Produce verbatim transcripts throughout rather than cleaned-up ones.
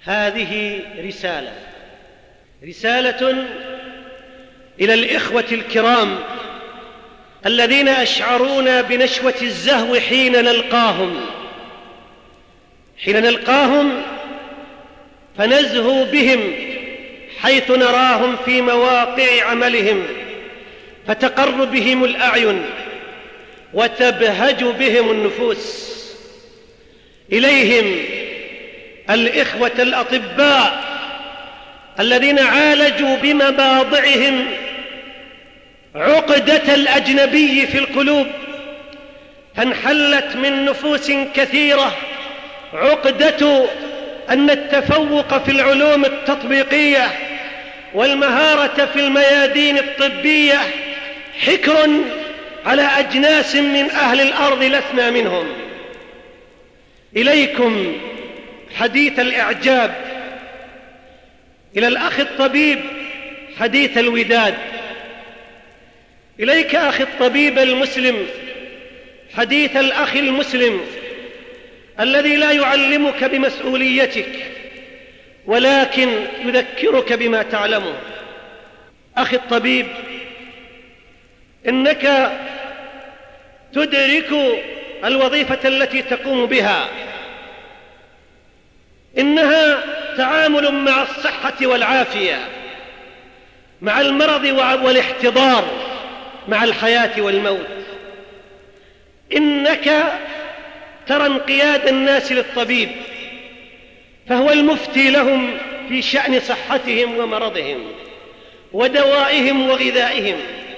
هذه رسالة رسالة إلى الإخوة الكرام الذين أشعرونا بنشوة الزهو حين نلقاهم حين نلقاهم فنزهو بهم حيث نراهم في مواقع عملهم، فتقر بهم الأعين وتبهج بهم النفوس. إليهم الإخوة الأطباء الذين عالجوا بمباضعهم عقدة الأجنبي في القلوب، فانحلت من نفوس كثيرة عقدة أن التفوق في العلوم التطبيقية والمهارة في الميادين الطبية حكر على أجناس من أهل الأرض لسنا منهم. إليكم حديث الإعجاب، إلى الأخ الطبيب حديث الوداد، إليك أخي الطبيب المسلم حديث الأخ المسلم الذي لا يعلمك بمسؤوليتك ولكن يذكرك بما تعلمه. أخي الطبيب، إنك تدرك الوظيفة التي تقوم بها، إنها تعامل مع الصحة والعافية، مع المرض والاحتضار، مع الحياة والموت. إنك ترى انقياد الناس للطبيب، فهو المفتي لهم في شأن صحتهم ومرضهم ودوائهم وغذائهم.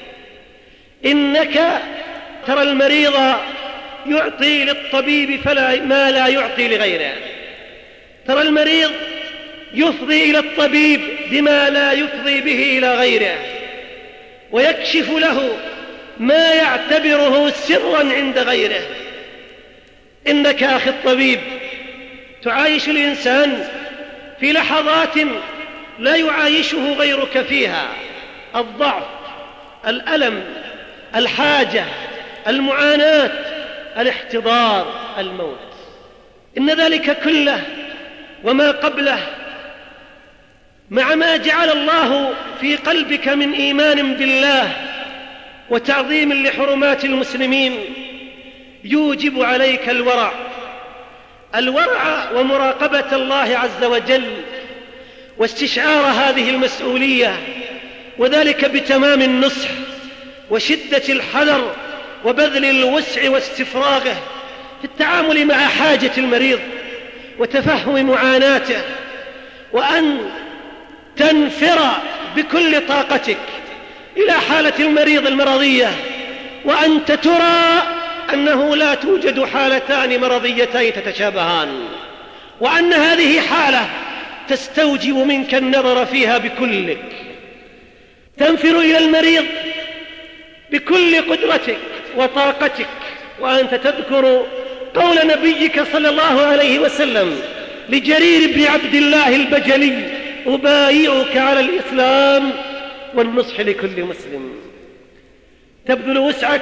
إنك ترى المريض يعطي للطبيب فلا ما لا يعطي لغيره، ترى المريض يفضي إلى الطبيب بما لا يفضي به إلى غيره، ويكشف له ما يعتبره سرا عند غيره. إنك أخي الطبيب تعايش الإنسان في لحظات لا يعايشه غيرك فيها، الضعف، الألم، الحاجة، المعاناة، الاحتضار، الموت. إن ذلك كله وما قبله مع ما جعل الله في قلبك من إيمان بالله وتعظيم لحرمات المسلمين يوجب عليك الورع الورع ومراقبة الله عز وجل واستشعار هذه المسؤولية، وذلك بتمام النصح وشدة الحذر وبذل الوسع واستفراغه في التعامل مع حاجة المريض وتفهم معاناته، وأن تنفر بكل طاقتك إلى حالة المريض المرضية، وأنت ترى أنه لا توجد حالتان مرضيتين تتشابهان، وأن هذه حالة تستوجب منك النظر فيها بكلك، تنفر إلى المريض بكل قدرتك وطاقتك، وأنت تذكر قول نبيك صلى الله عليه وسلم لجرير بن عبد الله البجلي: أبايعك على الإسلام والنصح لكل مسلم. تبذل وسعك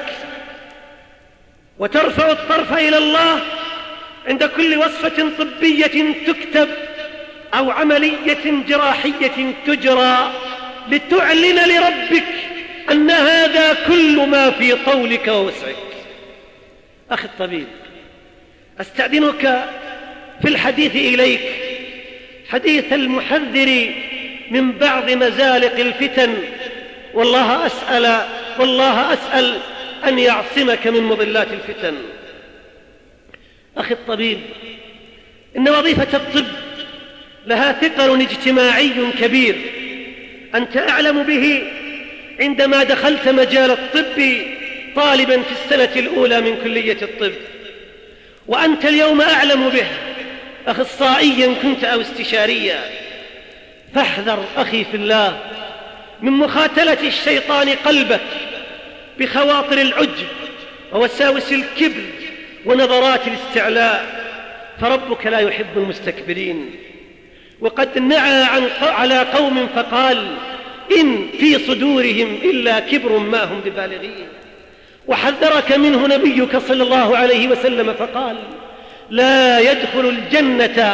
وترفع الطرف إلى الله عند كل وصفة طبية تكتب أو عملية جراحية تجرى، لتعلن لربك أن هذا كل ما في طولك ووسعك. أخي الطبيب، أستأذنك في الحديث إليك حديث المحذر من بعض مزالق الفتن، والله أسأل والله أسأل أن يعصمك من مضلات الفتن. أخي الطبيب، إن وظيفة الطب لها ثقل اجتماعي كبير أنت أعلم به عندما دخلت مجال الطب طالبا في السنة الأولى من كلية الطب، وأنت اليوم أعلم به أخصائيا كنت أو استشاريا. فاحذر أخي في الله من مخاتلة الشيطان قلبك بخواطر العجب ووساوس الكبر ونظرات الاستعلاء، فربك لا يحب المستكبرين. وقد نعى عن على قوم فقال: إن في صدورهم إلا كبر ما هم ببالغين. وحذرك منه نبيك صلى الله عليه وسلم فقال: لا يدخل الجنة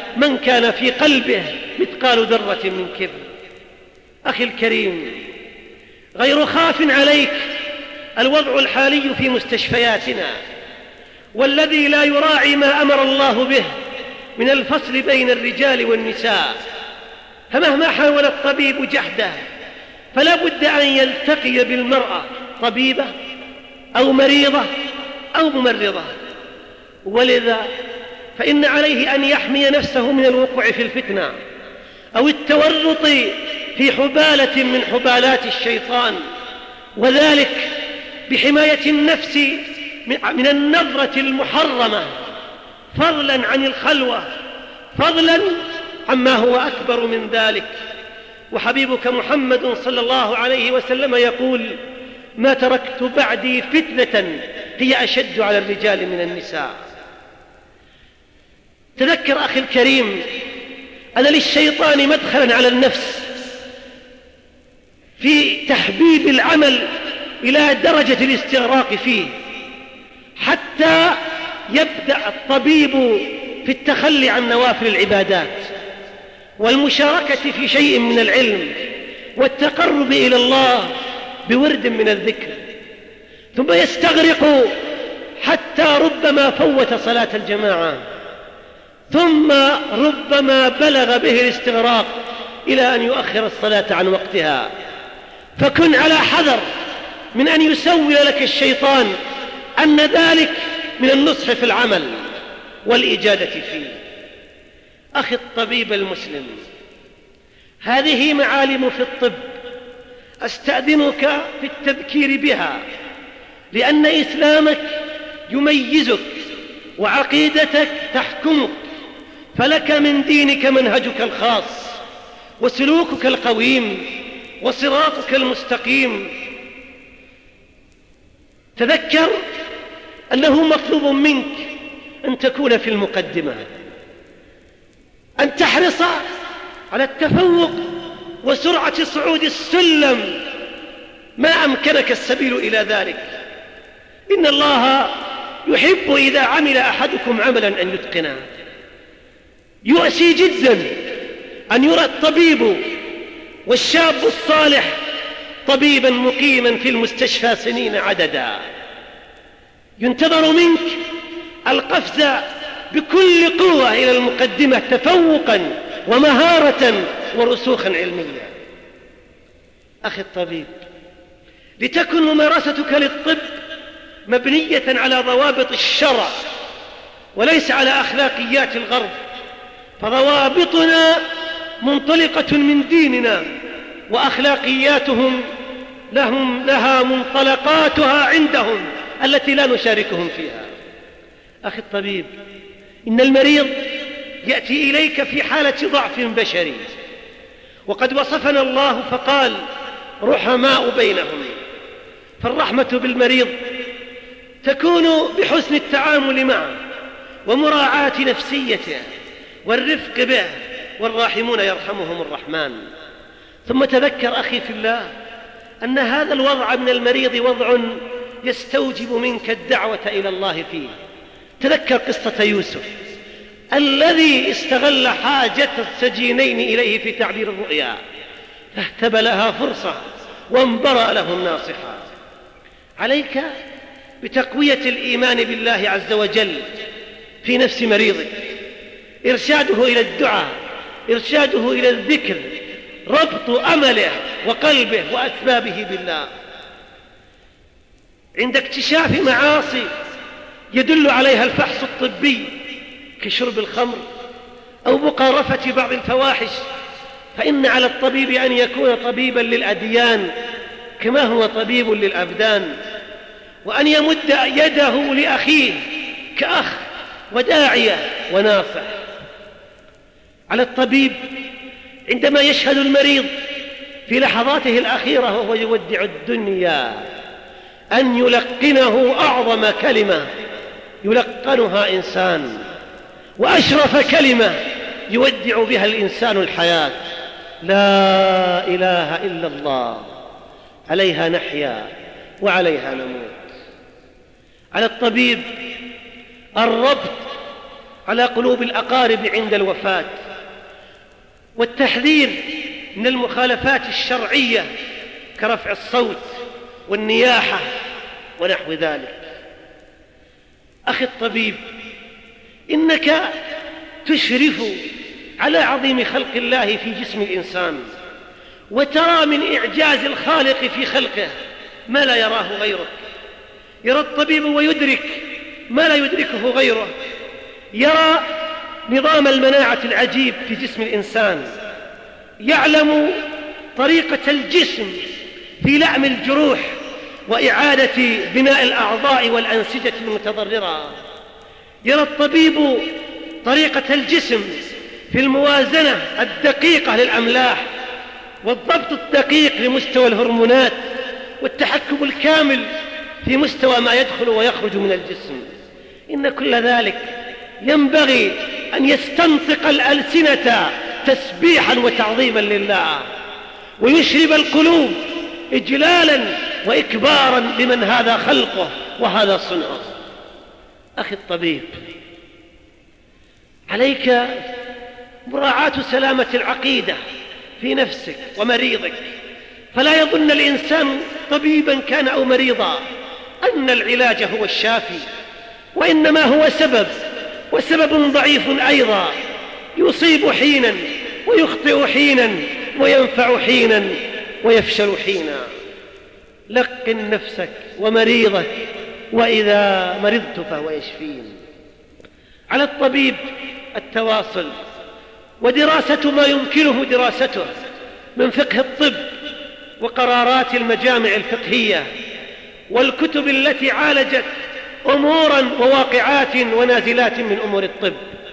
من كان في قلبه مثقال ذرة من كبر. أخي الكريم، غير خاف عليك الوضع الحالي في مستشفياتنا، والذي لا يراعي ما أمر الله به من الفصل بين الرجال والنساء، فمهما حاول الطبيب جحده فلا بد أن يلتقي بالمرأة طبيبة أو مريضة أو ممرضة، ولذا فإن عليه أن يحمي نفسه من الوقوع في الفتنة أو التورط في حبالة من حبالات الشيطان، وذلك بحماية النفس من النظرة المحرمة، فضلا عن الخلوة، فضلا عما هو أكبر من ذلك. وحبيبك محمد صلى الله عليه وسلم يقول: ما تركت بعدي فتنة هي أشد على الرجال من النساء. تذكر أخي الكريم أن للشيطان مدخلا على النفس في تحبيب العمل إلى درجة الاستغراق فيه، حتى يبدأ الطبيب في التخلي عن نوافل العبادات والمشاركة في شيء من العلم والتقرب إلى الله بورد من الذكر، ثم يستغرق حتى ربما فوت صلاة الجماعة، ثم ربما بلغ به الاستغراق إلى أن يؤخر الصلاة عن وقتها. فكن على حذر من أن يسوي لك الشيطان أن ذلك من النصح في العمل والإجادة فيه. أخي الطبيب المسلم، هذه معالم في الطب أستأذنك في التذكير بها، لأن إسلامك يميزك وعقيدتك تحكمك، فلك من دينك منهجك الخاص وسلوكك القويم وصراطك المستقيم. تذكر أنه مطلوب منك أن تكون في المقدمة، أن تحرص على التفوق وسرعة صعود السلم ما أمكنك السبيل إلى ذلك. إن الله يحب إذا عمل أحدكم عملا أن يتقنه. يؤسي جدا أن يرى الطبيب والشاب الصالح طبيبا مقيما في المستشفى سنين عددا، ينتظر منك القفز بكل قوة إلى المقدمة تفوقا ومهارة ورسوخا علميا. أخي الطبيب، لتكن ممارستك للطب مبنية على ضوابط الشرع وليس على أخلاقيات الغرب، فضوابطنا منطلقة من ديننا، وأخلاقياتهم لهم لها منطلقاتها عندهم التي لا نشاركهم فيها. أخي الطبيب، إن المريض يأتي إليك في حالة ضعف بشري، وقد وصفنا الله فقال: رحماء بينهم. فالرحمة بالمريض تكون بحسن التعامل معه ومراعاة نفسيته والرفق به، والراحمون يرحمهم الرحمن. ثم تذكر أخي في الله أن هذا الوضع من المريض وضع يستوجب منك الدعوة إلى الله فيه. تذكر قصة يوسف الذي استغل حاجة السجينين إليه في تعبير الرؤيا، فاهتبلها فرصة وانبرأ لهم ناصحا. عليك بتقوية الإيمان بالله عز وجل في نفس مريضك، إرشاده إلى الدعاء، إرشاده إلى الذكر، ربط أمله وقلبه وأسبابه بالله. عند اكتشاف معاصي يدل عليها الفحص الطبي كشرب الخمر أو مقارفة بعض الفواحش، فإن على الطبيب أن يكون طبيبا للأديان كما هو طبيب للأبدان، وأن يمد يده لأخيه كأخ وداعية وناصح. على الطبيب عندما يشهد المريض في لحظاته الأخيرة وهو يودع الدنيا أن يلقنه أعظم كلمة يلقنها إنسان، وأشرف كلمة يودع بها الإنسان الحياة: لا إله إلا الله، عليها نحيا وعليها نموت. على الطبيب الربط على قلوب الأقارب عند الوفاة، والتحذير من المخالفات الشرعية كرفع الصوت والنياحة ونحو ذلك. أخي الطبيب، إنك تشرف على عظيم خلق الله في جسم الإنسان، وترى من إعجاز الخالق في خلقه ما لا يراه غيرك. يرى الطبيب ويدرك ما لا يدركه غيره، يرى نظام المناعة العجيب في جسم الإنسان، يعلم طريقة الجسم في لعم الجروح وإعادة بناء الأعضاء والأنسجة المتضررة. يرى الطبيب طريقة الجسم في الموازنة الدقيقة للأملاح والضبط الدقيق لمستوى الهرمونات والتحكم الكامل في مستوى ما يدخل ويخرج من الجسم. إن كل ذلك ينبغي أن يستنطق الألسنة تسبيحا وتعظيما لله، ويشرب القلوب إجلالا وإكبارا لمن هذا خلقه وهذا صنعه. أخي الطبيب، عليك مراعاة سلامة العقيدة في نفسك ومريضك، فلا يظن الإنسان طبيبا كان أو مريضا أن العلاج هو الشافي، وإنما هو سبب، وسبب ضعيف أيضا، يصيب حينا ويخطئ حينا وينفع حينا ويفشل حينا. لقن نفسك ومريضك وإذا مرضت فهو يشفين. على الطبيب التواصل ودراسة ما يمكنه دراسته من فقه الطب وقرارات المجامع الفقهية والكتب التي عالجت أمورا وواقعات ونازلات من أمور الطب.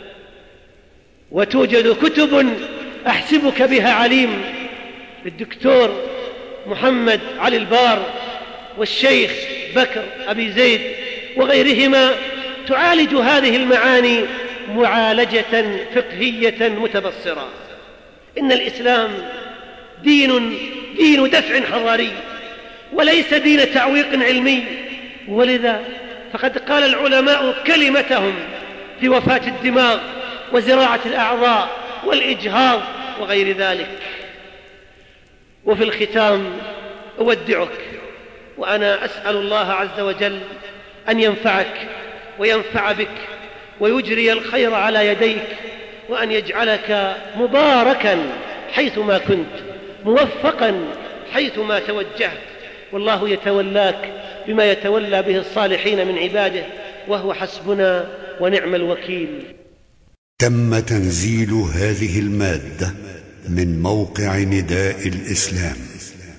وتوجد كتب أحسبك بها عليم للدكتور محمد علي البار والشيخ بكر أبي زيد وغيرهما تعالج هذه المعاني معالجة فقهية متبصرة. إن الإسلام دين دين دفع حضاري وليس دين تعويق علمي، ولذا فقد قال العلماء كلمتهم في وفاة الدماغ وزراعة الأعضاء والإجهاض وغير ذلك. وفي الختام أودعك وأنا أسأل الله عز وجل أن ينفعك وينفع بك ويجري الخير على يديك، وأن يجعلك مباركا حيثما كنت، موفقا حيثما توجهت، والله يتولاك بما يتولى به الصالحين من عباده، وهو حسبنا ونعم الوكيل. تم تنزيل هذه المادة من موقع نداء الإسلام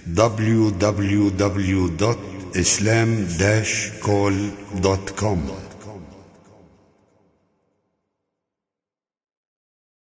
دبليو دبليو دبليو دوت إسلام داش كول دوت كوم.